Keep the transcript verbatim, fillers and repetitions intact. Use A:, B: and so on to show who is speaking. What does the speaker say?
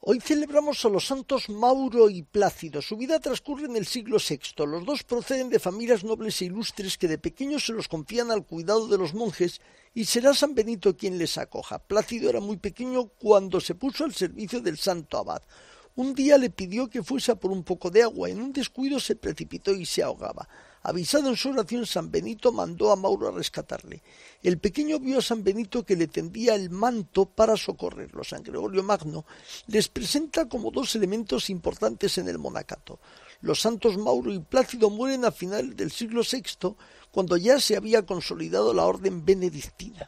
A: Hoy celebramos a los santos Mauro y Plácido. Su vida transcurre en el siglo sexto. Los dos proceden de familias nobles e ilustres que de pequeños se los confían al cuidado de los monjes y será San Benito quien les acoja. Plácido era muy pequeño cuando se puso al servicio del santo abad. Un día le pidió que fuese a por un poco de agua. En un descuido se precipitó y se ahogaba. Avisado en su oración, San Benito mandó a Mauro a rescatarle. El pequeño vio a San Benito que le tendía el manto para socorrerlo. San Gregorio Magno les presenta como dos elementos importantes en el monacato. Los santos Mauro y Plácido mueren a finales del siglo sexto, cuando ya se había consolidado la orden benedictina.